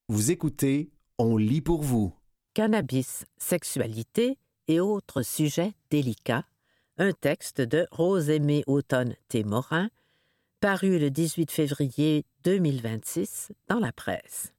Vous écoutez, on lit pour vous. Cannabis, sexualité et autres sujets délicats, un texte de Rose-Aimée Automne-Témorin, paru le 18 février 2026 dans la presse.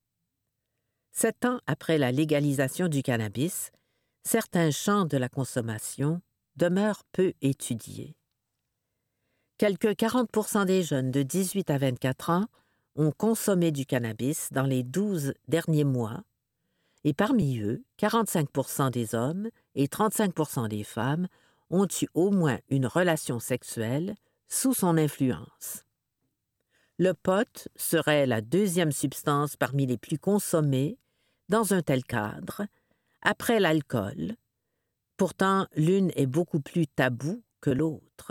7 ans après la légalisation du cannabis, certains champs de la consommation demeurent peu étudiés. Quelque 40% des jeunes de 18 à 24 ans ont consommé du cannabis dans les 12 derniers mois, et parmi eux, 45% des hommes et 35% des femmes ont eu au moins une relation sexuelle sous son influence. Le pot serait la deuxième substance parmi les plus consommées dans un tel cadre, après l'alcool. Pourtant, l'une est beaucoup plus taboue que l'autre.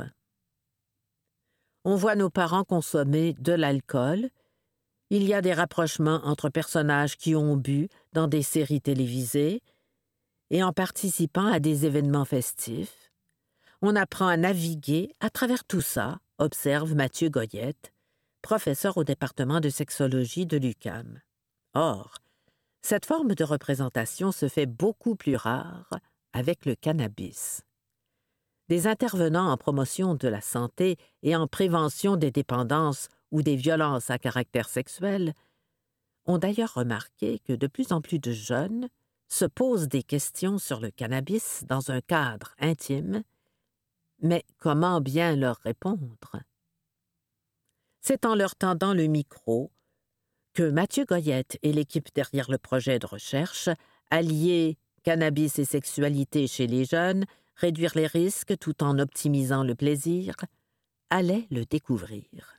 On voit nos parents consommer de l'alcool. Il y a des rapprochements entre personnages qui ont bu dans des séries télévisées et en participant à des événements festifs. On apprend à naviguer à travers tout ça, observe Mathieu Goyette, professeur au département de sexologie de l'UQAM. Or, cette forme de représentation se fait beaucoup plus rare avec le cannabis. Des intervenants en promotion de la santé et en prévention des dépendances ou des violences à caractère sexuel ont d'ailleurs remarqué que de plus en plus de jeunes se posent des questions sur le cannabis dans un cadre intime, mais comment bien leur répondre? C'est en leur tendant le micro que Mathieu Goyette et l'équipe derrière le projet de recherche, allier cannabis et sexualité chez les jeunes, réduire les risques tout en optimisant le plaisir, allaient le découvrir.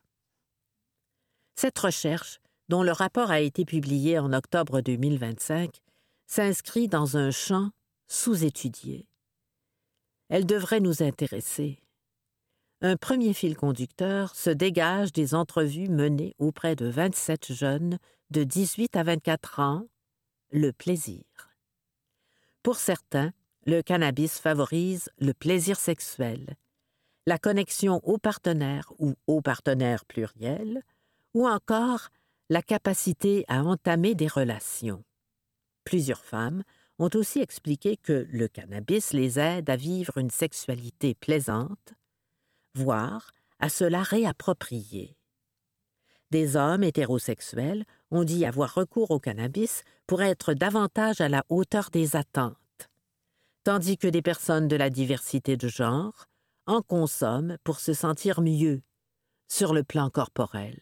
Cette recherche, dont le rapport a été publié en octobre 2025, s'inscrit dans un champ sous-étudié. Elle devrait nous intéresser. Un premier fil conducteur se dégage des entrevues menées auprès de 27 jeunes de 18 à 24 ans, le plaisir. Pour certains, le cannabis favorise le plaisir sexuel, la connexion au partenaire ou au partenaire pluriel, ou encore la capacité à entamer des relations. Plusieurs femmes ont aussi expliqué que le cannabis les aide à vivre une sexualité plaisante, voire à se la réapproprier. Des hommes hétérosexuels ont dit avoir recours au cannabis pour être davantage à la hauteur des attentes, tandis que des personnes de la diversité de genre en consomment pour se sentir mieux sur le plan corporel.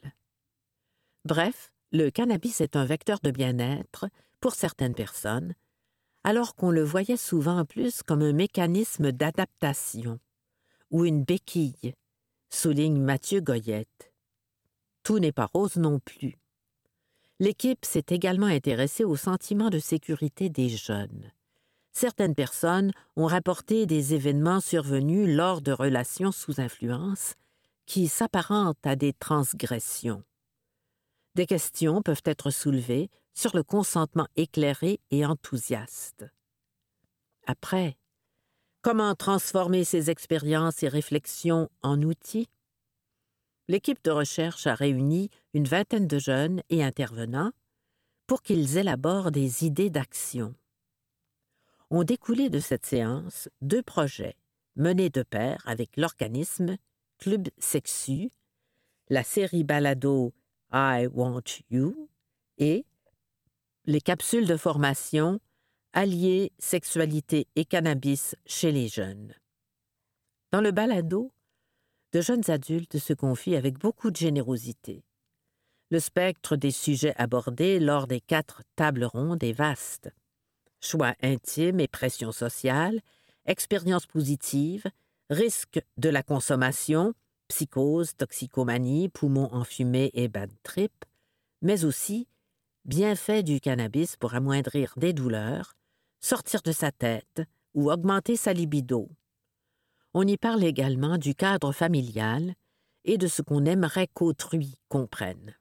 Bref, le cannabis est un vecteur de bien-être pour certaines personnes, alors qu'on le voyait souvent plus comme un mécanisme d'adaptation ou une béquille, souligne Mathieu Goyette. Tout n'est pas rose non plus. L'équipe s'est également intéressée au sentiment de sécurité des jeunes. Certaines personnes ont rapporté des événements survenus lors de relations sous influence qui s'apparentent à des transgressions. Des questions peuvent être soulevées sur le consentement éclairé et enthousiaste. Après, comment transformer ces expériences et réflexions en outils? L'équipe de recherche a réuni une vingtaine de jeunes et intervenants pour qu'ils élaborent des idées d'action. Ont découlé de cette séance 2 projets menés de pair avec l'organisme Club Sexu, la série balado I Want You et les capsules de formation Allier sexualité et cannabis chez les jeunes. Dans le balado, de jeunes adultes se confient avec beaucoup de générosité. Le spectre des sujets abordés lors des 4 tables rondes est vaste. Choix intime et pression sociale, expériences positives, risque de la consommation, psychose, toxicomanie, poumons enfumés et bad trip, mais aussi bienfaits du cannabis pour amoindrir des douleurs, sortir de sa tête ou augmenter sa libido. On y parle également du cadre familial et de ce qu'on aimerait qu'autrui comprenne.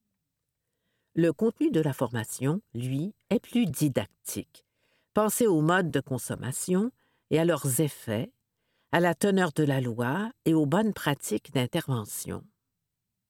Le contenu de la formation, lui, est plus didactique. Pensé aux modes de consommation et à leurs effets, à la teneur de la loi et aux bonnes pratiques d'intervention.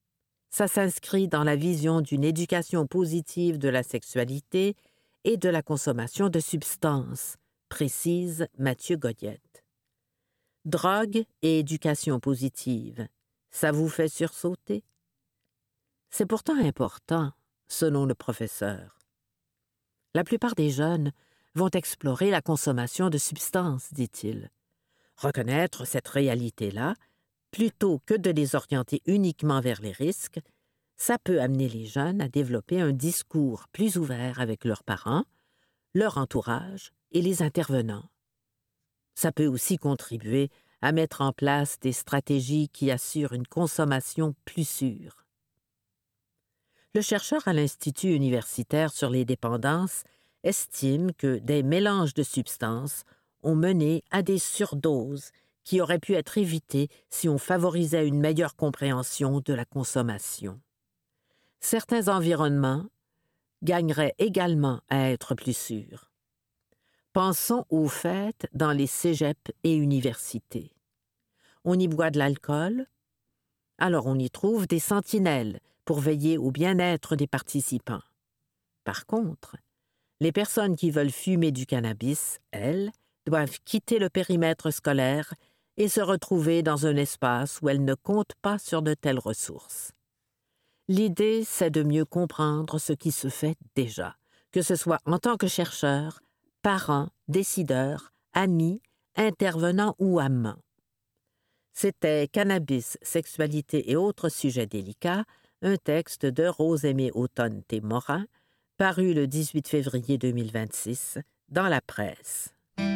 Ça s'inscrit dans la vision d'une éducation positive de la sexualité et de la consommation de substances, précise Mathieu Gaudiette. Drogue et éducation positive, ça vous fait sursauter? C'est pourtant important, selon le professeur. La plupart des jeunes vont explorer la consommation de substances, dit-il. Reconnaître cette réalité-là, plutôt que de les orienter uniquement vers les risques, ça peut amener les jeunes à développer un discours plus ouvert avec leurs parents, leur entourage et les intervenants. Ça peut aussi contribuer à mettre en place des stratégies qui assurent une consommation plus sûre. Le chercheur à l'Institut universitaire sur les dépendances estime que des mélanges de substances ont mené à des surdoses qui auraient pu être évitées si on favorisait une meilleure compréhension de la consommation. Certains environnements gagneraient également à être plus sûrs. Pensons aux fêtes dans les cégeps et universités. On y boit de l'alcool, alors on y trouve des sentinelles pour veiller au bien-être des participants. Par contre, les personnes qui veulent fumer du cannabis, elles, doivent quitter le périmètre scolaire et se retrouver dans un espace où elles ne comptent pas sur de telles ressources. L'idée, c'est de mieux comprendre ce qui se fait déjà, que ce soit en tant que chercheur, parents, décideurs, amis, intervenants ou amants. C'était Cannabis, sexualité et autres sujets délicats, un texte de Rose-Aimée Autonne-Témorin, paru le 18 février 2026 dans la presse.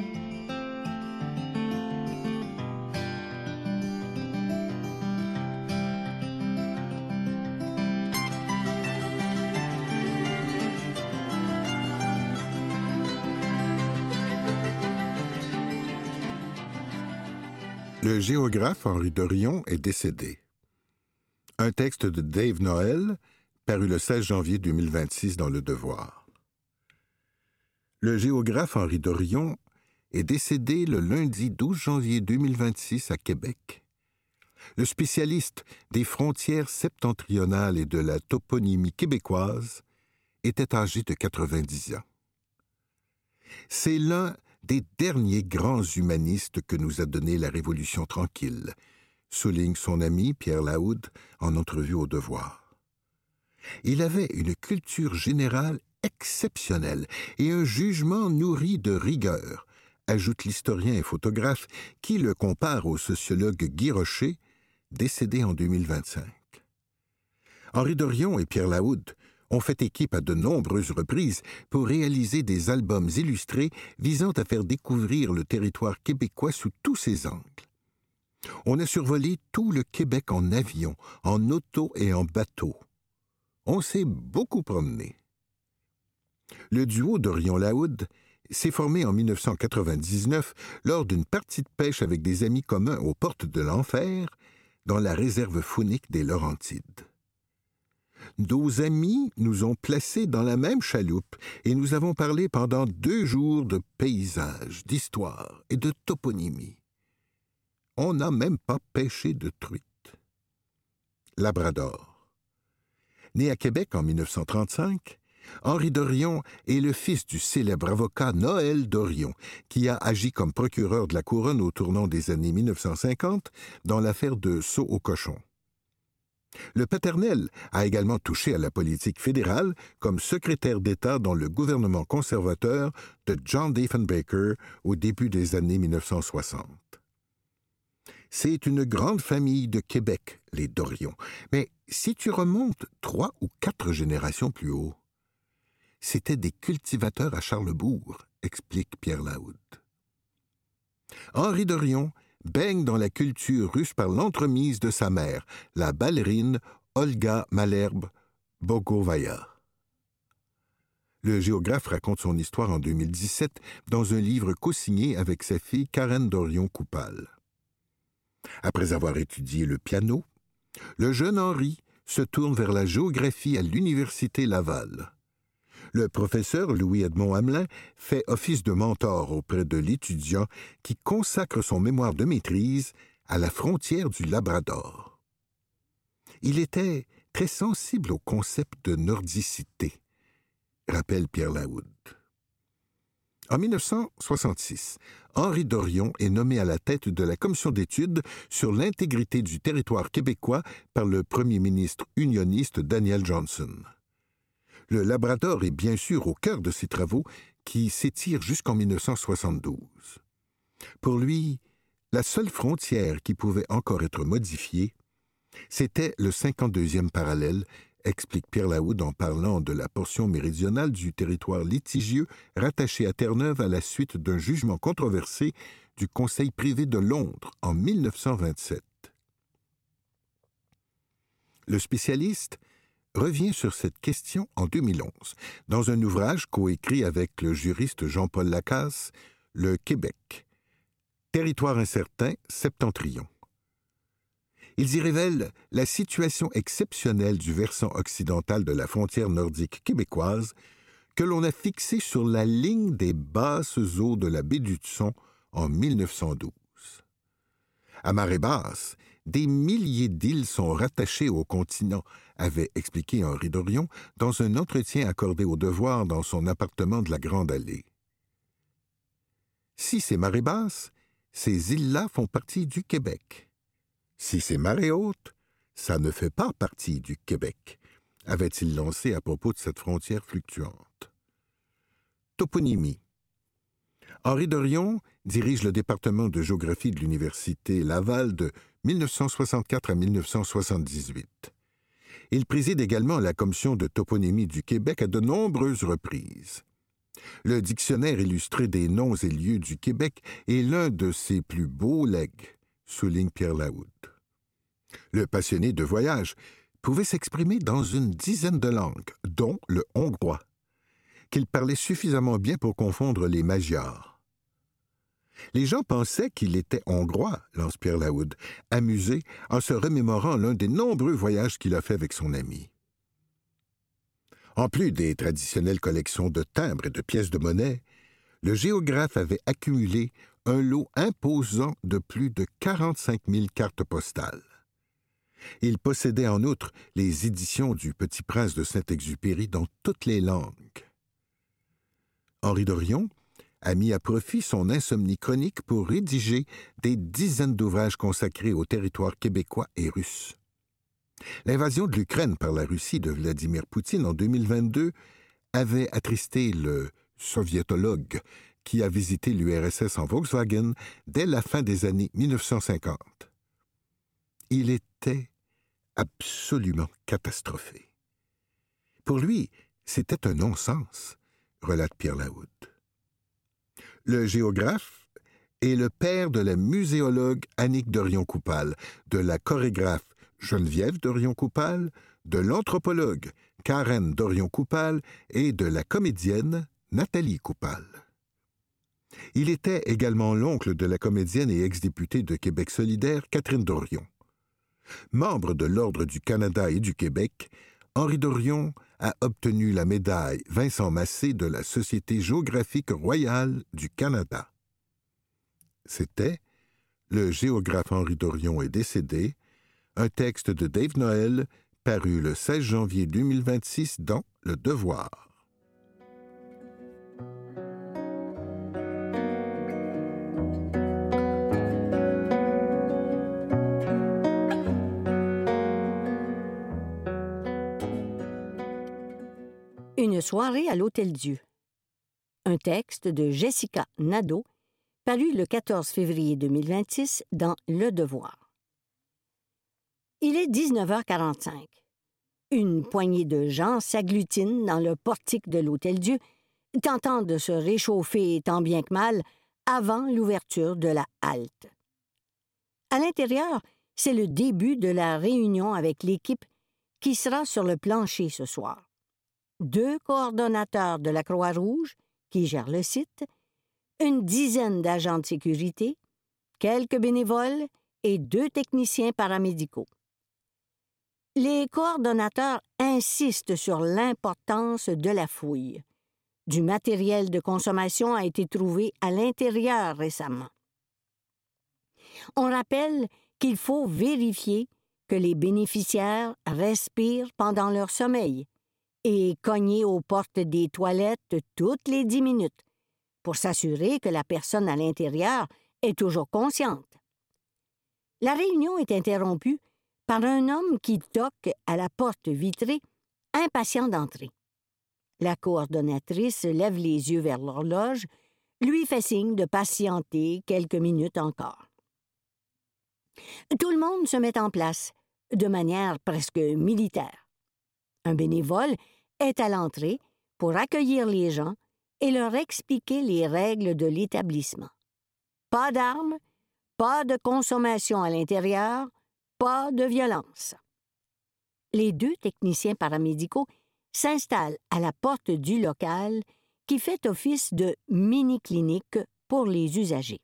Le géographe Henri Dorion est décédé. Un texte de Dave Noël, paru le 16 janvier 2026 dans Le Devoir. Le géographe Henri Dorion est décédé le lundi 12 janvier 2026 à Québec. Le spécialiste des frontières septentrionales et de la toponymie québécoise était âgé de 90 ans. C'est l'un des derniers grands humanistes que nous a donné la Révolution tranquille, souligne son ami Pierre Laoud en entrevue au Devoir. Il avait une culture générale exceptionnelle et un jugement nourri de rigueur, ajoute l'historien et photographe qui le compare au sociologue Guy Rocher, décédé en 2025. Henri Dorion et Pierre Laoud ont fait équipe à de nombreuses reprises pour réaliser des albums illustrés visant à faire découvrir le territoire québécois sous tous ses angles. On a survolé tout le Québec en avion, en auto et en bateau. On s'est beaucoup promené. Le duo Dorion-Laoud s'est formé en 1999 lors d'une partie de pêche avec des amis communs aux portes de l'Enfer, dans la réserve faunique des Laurentides. Nos amis nous ont placés dans la même chaloupe et nous avons parlé pendant 2 jours de paysages, d'histoire et de toponymie. On n'a même pas pêché de truite. Labrador. Né à Québec en 1935, Henri Dorion est le fils du célèbre avocat Noël Dorion, qui a agi comme procureur de la Couronne au tournant des années 1950 dans l'affaire de Saut au cochon. Le paternel a également touché à la politique fédérale comme secrétaire d'État dans le gouvernement conservateur de John Diefenbaker au début des années 1960. C'est une grande famille de Québec, les Dorion, mais si tu remontes 3 ou 4 générations plus haut, c'étaient des cultivateurs à Charlesbourg, explique Pierre Laoud. Henri Dorion baigne dans la culture russe par l'entremise de sa mère, la ballerine Olga Malherbe-Bogovaya. Le géographe raconte son histoire en 2017 dans un livre co-signé avec sa fille Karen Dorion-Coupal. Après avoir étudié le piano, le jeune Henri se tourne vers la géographie à l'Université Laval. Le professeur Louis-Edmond Hamelin fait office de mentor auprès de l'étudiant qui consacre son mémoire de maîtrise à la frontière du Labrador. Il était très sensible au concept de nordicité, rappelle Pierre Laoud. En 1966, Henri Dorion est nommé à la tête de la commission d'études sur l'intégrité du territoire québécois par le premier ministre unioniste Daniel Johnson. Le Labrador est bien sûr au cœur de ses travaux qui s'étirent jusqu'en 1972. Pour lui, la seule frontière qui pouvait encore être modifiée, c'était le 52e parallèle, explique Pierre Laoud en parlant de la portion méridionale du territoire litigieux rattaché à Terre-Neuve à la suite d'un jugement controversé du Conseil privé de Londres en 1927. Le spécialiste revient sur cette question en 2011, dans un ouvrage coécrit avec le juriste Jean-Paul Lacasse, Le Québec, territoire incertain septentrion. Ils y révèlent la situation exceptionnelle du versant occidental de la frontière nordique québécoise que l'on a fixée sur la ligne des basses eaux de la baie d'Hudson en 1912. À marée basse, des milliers d'îles sont rattachées au continent, avait expliqué Henri Dorion dans un entretien accordé au Devoir dans son appartement de la Grande Allée. Si c'est marée basse, ces îles-là font partie du Québec. Si c'est marée haute, ça ne fait pas partie du Québec, avait-il lancé à propos de cette frontière fluctuante. Toponymie. Henri Dorion dirige le département de géographie de l'Université Laval de 1964 à 1978. Il préside également la commission de toponymie du Québec à de nombreuses reprises. Le dictionnaire illustré des noms et lieux du Québec est l'un de ses plus beaux legs, souligne Pierre Laoud. Le passionné de voyage pouvait s'exprimer dans une dizaine de langues, dont le hongrois, qu'il parlait suffisamment bien pour confondre les Magyars. Les gens pensaient qu'il était hongrois, lance Pierre Laoud, amusé en se remémorant l'un des nombreux voyages qu'il a fait avec son ami. En plus des traditionnelles collections de timbres et de pièces de monnaie, le géographe avait accumulé un lot imposant de plus de 45 000 cartes postales. Il possédait en outre les éditions du Petit Prince de Saint-Exupéry dans toutes les langues. Henri Dorion a mis à profit son insomnie chronique pour rédiger des dizaines d'ouvrages consacrés au territoire québécois et russe. L'invasion de l'Ukraine par la Russie de Vladimir Poutine en 2022 avait attristé le soviétologue qui a visité l'URSS en Volkswagen dès la fin des années 1950. Il était absolument catastrophé. Pour lui, c'était un non-sens, relate Pierre Laoud. Le géographe est le père de la muséologue Annick Dorion-Coupal, de la chorégraphe Geneviève Dorion-Coupal, de l'anthropologue Karen Dorion-Coupal et de la comédienne Nathalie Coupal. Il était également l'oncle de la comédienne et ex-députée de Québec solidaire Catherine Dorion. Membre de l'Ordre du Canada et du Québec, Henri Dorion a obtenu la médaille Vincent Massé de la Société géographique royale du Canada. C'était « Le géographe Henri Dorion est décédé », un texte de Dave Noël paru le 16 janvier 2026 dans Le Devoir. Une soirée à l'Hôtel-Dieu. Un texte de Jessica Nadeau, paru le 14 février 2026 dans Le Devoir. Il est 19h45. Une poignée de gens s'agglutinent dans le portique de l'Hôtel-Dieu, tentant de se réchauffer tant bien que mal avant l'ouverture de la halte. À l'intérieur, c'est le début de la réunion avec l'équipe qui sera sur le plancher ce soir. 2 coordonnateurs de la Croix-Rouge, qui gèrent le site, une dizaine d'agents de sécurité, quelques bénévoles et 2 techniciens paramédicaux. Les coordonnateurs insistent sur l'importance de la fouille. Du matériel de consommation a été trouvé à l'intérieur récemment. On rappelle qu'il faut vérifier que les bénéficiaires respirent pendant leur sommeil et cogner aux portes des toilettes toutes les 10 minutes pour s'assurer que la personne à l'intérieur est toujours consciente. La réunion est interrompue par un homme qui toque à la porte vitrée, impatient d'entrer. La coordonnatrice lève les yeux vers l'horloge, lui fait signe de patienter quelques minutes encore. Tout le monde se met en place, de manière presque militaire. Un bénévole est à l'entrée pour accueillir les gens et leur expliquer les règles de l'établissement. Pas d'armes, pas de consommation à l'intérieur, pas de violence. Les 2 techniciens paramédicaux s'installent à la porte du local qui fait office de mini-clinique pour les usagers.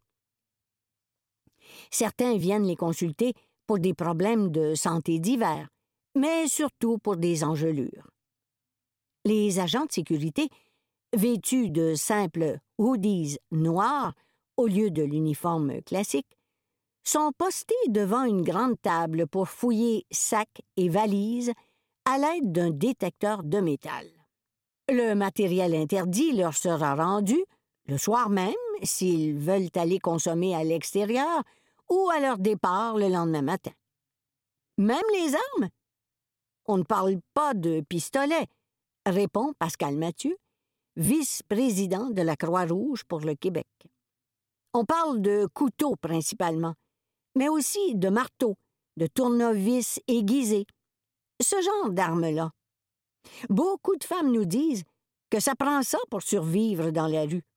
Certains viennent les consulter pour des problèmes de santé divers, mais surtout pour des engelures. Les agents de sécurité, vêtus de simples hoodies noirs au lieu de l'uniforme classique, sont postés devant une grande table pour fouiller sacs et valises à l'aide d'un détecteur de métal. Le matériel interdit leur sera rendu le soir même s'ils veulent aller consommer à l'extérieur ou à leur départ le lendemain matin. Même les armes? On ne parle pas de pistolet, répond Pascal Mathieu, vice-président de la Croix-Rouge pour le Québec. On parle de couteaux principalement, mais aussi de marteaux, de tournevis aiguisés, ce genre d'armes-là. Beaucoup de femmes nous disent que ça prend ça pour survivre dans la rue.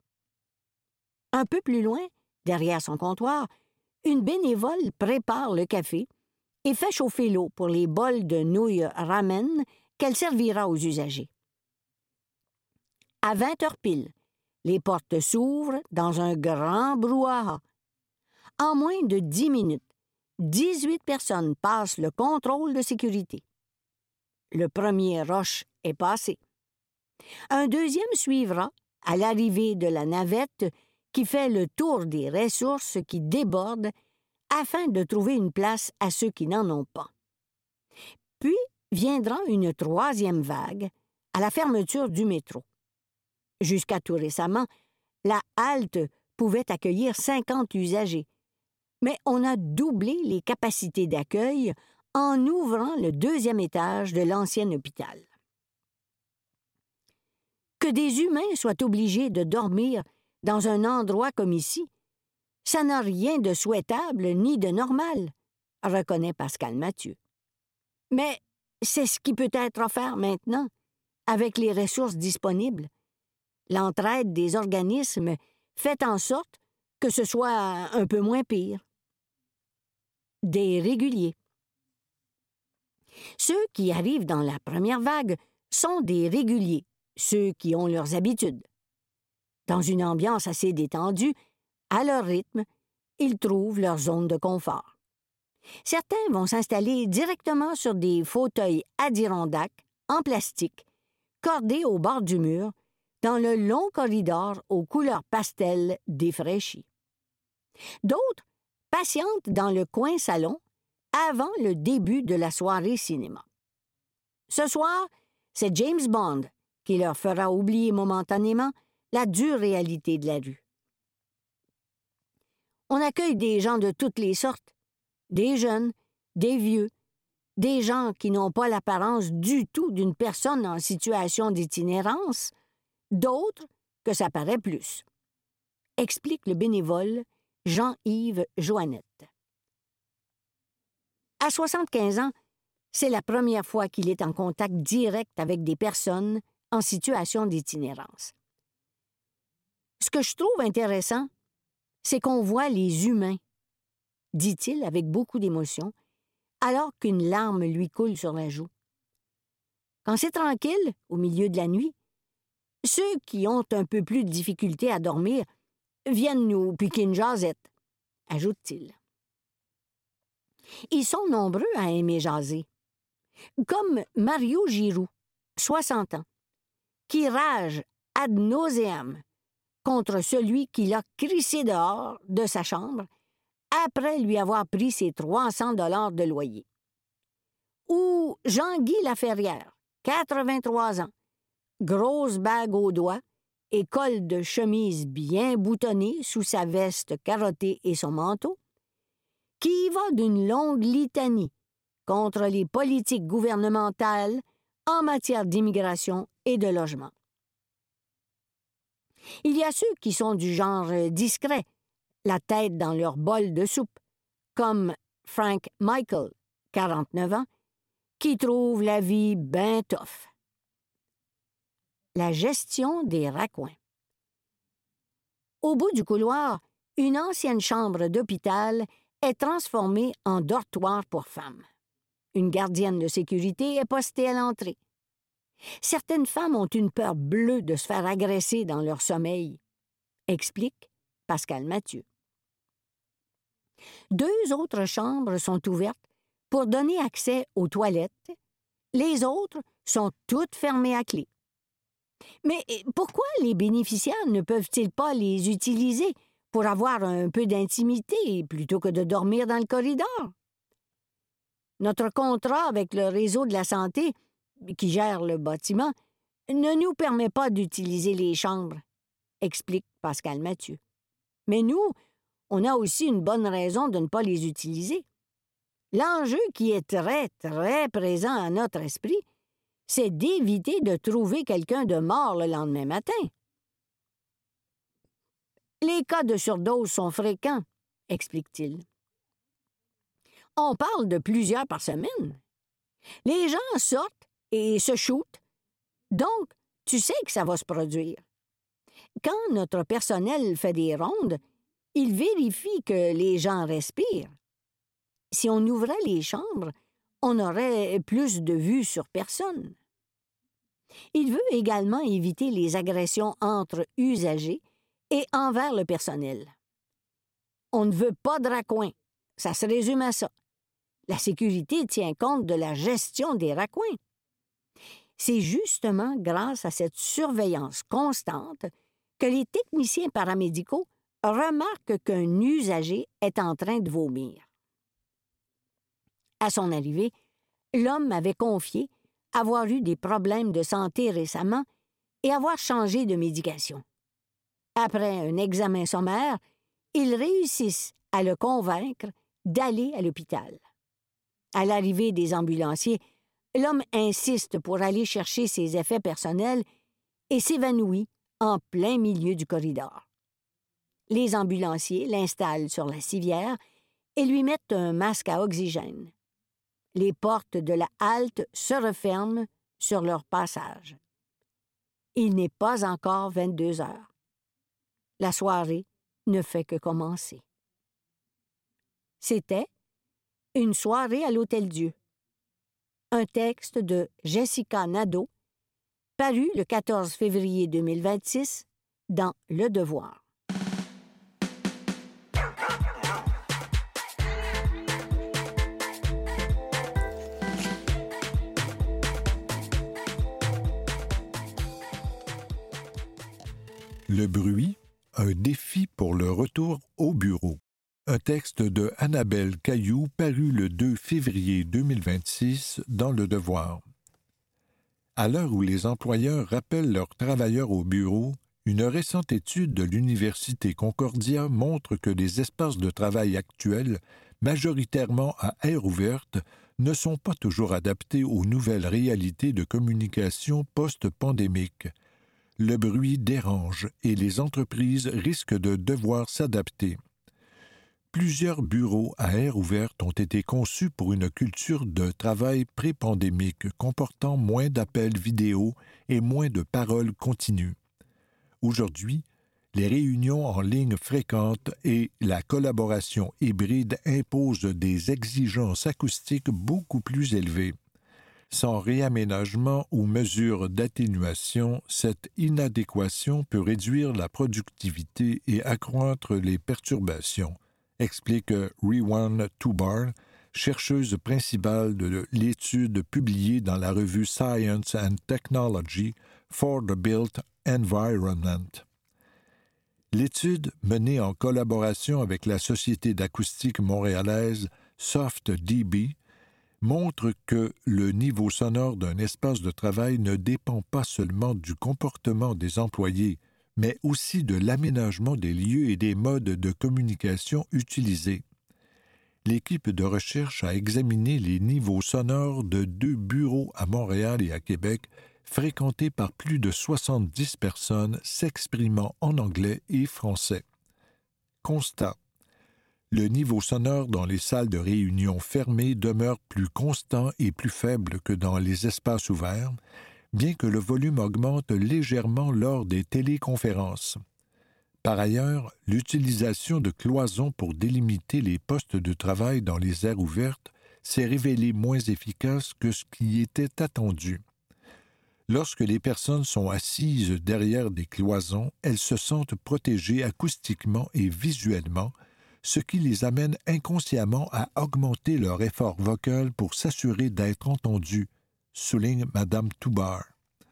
Un peu plus loin, derrière son comptoir, une bénévole prépare le café et fait chauffer l'eau pour les bols de nouilles ramen qu'elle servira aux usagers. À 20 heures pile, les portes s'ouvrent dans un grand brouhaha. En moins de 10 minutes, 18 personnes passent le contrôle de sécurité. Le premier rush est passé. Un deuxième suivra à l'arrivée de la navette qui fait le tour des ressources qui débordent afin de trouver une place à ceux qui n'en ont pas. Puis viendra une 3e vague à la fermeture du métro. Jusqu'à tout récemment, la halte pouvait accueillir 50 usagers, mais on a doublé les capacités d'accueil en ouvrant le 2e étage de l'ancien hôpital. Que des humains soient obligés de dormir dans un endroit comme ici, ça n'a rien de souhaitable ni de normal, reconnaît Pascal Mathieu. Mais c'est ce qui peut être offert maintenant, avec les ressources disponibles. L'entraide des organismes fait en sorte que ce soit un peu moins pire. Des réguliers. Ceux qui arrivent dans la première vague sont des réguliers, ceux qui ont leurs habitudes. Dans une ambiance assez détendue, à leur rythme, ils trouvent leur zone de confort. Certains vont s'installer directement sur des fauteuils Adirondack en plastique, cordés au bord du mur, dans le long corridor aux couleurs pastel défraîchies. D'autres patientent dans le coin salon avant le début de la soirée cinéma. Ce soir, c'est James Bond qui leur fera oublier momentanément la dure réalité de la rue. On accueille des gens de toutes les sortes, des jeunes, des vieux, des gens qui n'ont pas l'apparence du tout d'une personne en situation d'itinérance, d'autres que ça paraît plus, explique le bénévole Jean-Yves Joannette. À 75 ans, c'est la première fois qu'il est en contact direct avec des personnes en situation d'itinérance. Ce que je trouve intéressant, c'est qu'on voit les humains, dit-il avec beaucoup d'émotion, alors qu'une larme lui coule sur la joue. Quand c'est tranquille, au milieu de la nuit, ceux qui ont un peu plus de difficulté à dormir viennent nous piquer une jasette, ajoute-t-il. Ils sont nombreux à aimer jaser, comme Mario Giroux, 60 ans, qui rage ad nauseam contre celui qui l'a crissé dehors de sa chambre après lui avoir pris ses 300 $ de loyer. Ou Jean-Guy Laferrière, 83 ans, grosse bague au doigt et col de chemise bien boutonné sous sa veste carottée et son manteau, qui y va d'une longue litanie contre les politiques gouvernementales en matière d'immigration et de logement. Il y a ceux qui sont du genre discret, la tête dans leur bol de soupe, comme Frank Michael, 49 ans, qui trouve la vie ben tough. La gestion des raccoins. Au bout du couloir, une ancienne chambre d'hôpital est transformée en dortoir pour femmes. Une gardienne de sécurité est postée à l'entrée. Certaines femmes ont une peur bleue de se faire agresser dans leur sommeil, explique Pascal Mathieu. 2 autres chambres sont ouvertes pour donner accès aux toilettes. Les autres sont toutes fermées à clé. Mais pourquoi les bénéficiaires ne peuvent-ils pas les utiliser pour avoir un peu d'intimité plutôt que de dormir dans le corridor? Notre contrat avec le réseau de la santé, qui gère le bâtiment, ne nous permet pas d'utiliser les chambres, explique Pascal Mathieu. Mais nous, on a aussi une bonne raison de ne pas les utiliser. L'enjeu qui est très, très présent à notre esprit, c'est d'éviter de trouver quelqu'un de mort le lendemain matin. Les cas de surdose sont fréquents, explique-t-il. On parle de plusieurs par semaine. Les gens sortent et se shootent. Donc, tu sais que ça va se produire. Quand notre personnel fait des rondes, il vérifie que les gens respirent. Si on ouvrait les chambres, on aurait plus de vue sur personne. Il veut également éviter les agressions entre usagers et envers le personnel. On ne veut pas de raccoins. Ça se résume à ça. La sécurité tient compte de la gestion des raccoins. C'est justement grâce à cette surveillance constante que les techniciens paramédicaux remarquent qu'un usager est en train de vomir. À son arrivée, l'homme avait confié avoir eu des problèmes de santé récemment et avoir changé de médication. Après un examen sommaire, ils réussissent à le convaincre d'aller à l'hôpital. À l'arrivée des ambulanciers, l'homme insiste pour aller chercher ses effets personnels et s'évanouit en plein milieu du corridor. Les ambulanciers l'installent sur la civière et lui mettent un masque à oxygène. Les portes de la halte se referment sur leur passage. Il n'est pas encore 22 heures. La soirée ne fait que commencer. C'était Une soirée à l'Hôtel-Dieu. Un texte de Jessica Nadeau, paru le 14 février 2026 dans Le Devoir. Le bruit, un défi pour le retour au bureau. Un texte de Annabelle Cailloux paru le 2 février 2026 dans Le Devoir. À l'heure où les employeurs rappellent leurs travailleurs au bureau, une récente étude de l'Université Concordia montre que les espaces de travail actuels, majoritairement à aire ouverte, ne sont pas toujours adaptés aux nouvelles réalités de communication post-pandémique. Le bruit dérange et les entreprises risquent de devoir s'adapter. Plusieurs bureaux à aire ouverte ont été conçus pour une culture de travail pré-pandémique comportant moins d'appels vidéo et moins de paroles continues. Aujourd'hui, les réunions en ligne fréquentes et la collaboration hybride imposent des exigences acoustiques beaucoup plus élevées. Sans réaménagement ou mesures d'atténuation, cette inadéquation peut réduire la productivité et accroître les perturbations, explique Rewan Tubar, chercheuse principale de l'étude publiée dans la revue Science and Technology for the Built Environment. L'étude, menée en collaboration avec la Société d'acoustique montréalaise SoftDB, montre que le niveau sonore d'un espace de travail ne dépend pas seulement du comportement des employés, mais aussi de l'aménagement des lieux et des modes de communication utilisés. L'équipe de recherche a examiné les niveaux sonores de 2 bureaux à Montréal et à Québec, fréquentés par plus de 70 personnes s'exprimant en anglais et français. Constat. Le niveau sonore dans les salles de réunion fermées demeure plus constant et plus faible que dans les espaces ouverts, bien que le volume augmente légèrement lors des téléconférences. Par ailleurs, l'utilisation de cloisons pour délimiter les postes de travail dans les aires ouvertes s'est révélée moins efficace que ce qui était attendu. Lorsque les personnes sont assises derrière des cloisons, elles se sentent protégées acoustiquement et visuellement, ce qui les amène inconsciemment à augmenter leur effort vocal pour s'assurer d'être entendues, souligne Mme Toubar.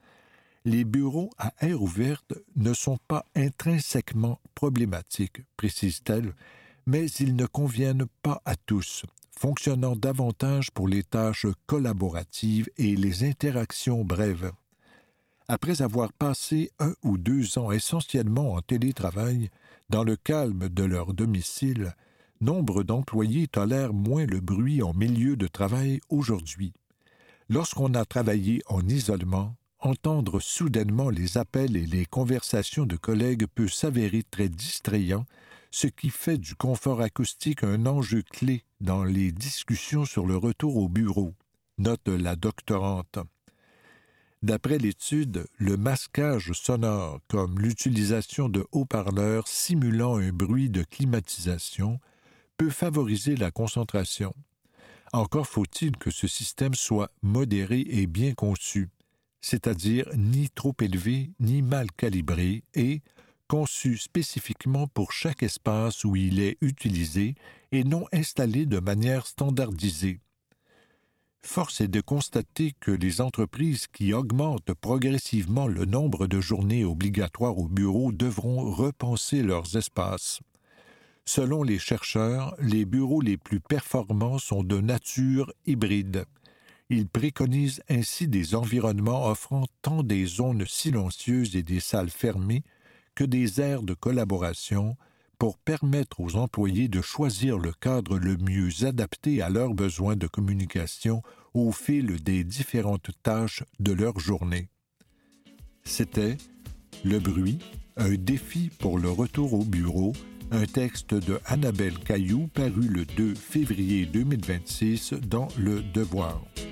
Les bureaux à air ouverte ne sont pas intrinsèquement problématiques, précise-t-elle, mais ils ne conviennent pas à tous, fonctionnant davantage pour les tâches collaboratives et les interactions brèves. Après avoir passé 1 ou 2 ans essentiellement en télétravail, dans le calme de leur domicile, nombre d'employés tolèrent moins le bruit en milieu de travail aujourd'hui. Lorsqu'on a travaillé en isolement, entendre soudainement les appels et les conversations de collègues peut s'avérer très distrayant, ce qui fait du confort acoustique un enjeu clé dans les discussions sur le retour au bureau, note la doctorante. D'après l'étude, le masquage sonore, comme l'utilisation de haut-parleurs simulant un bruit de climatisation, peut favoriser la concentration. Encore faut-il que ce système soit modéré et bien conçu, c'est-à-dire ni trop élevé ni mal calibré et conçu spécifiquement pour chaque espace où il est utilisé et non installé de manière standardisée. Force est de constater que les entreprises qui augmentent progressivement le nombre de journées obligatoires au bureau devront repenser leurs espaces. Selon les chercheurs, les bureaux les plus performants sont de nature hybride. Ils préconisent ainsi des environnements offrant tant des zones silencieuses et des salles fermées que des aires de collaboration pour permettre aux employés de choisir le cadre le mieux adapté à leurs besoins de communication au fil des différentes tâches de leur journée. C'était « Le bruit, un défi pour le retour au bureau », un texte de Annabelle Cailloux paru le 2 février 2026 dans Le Devoir.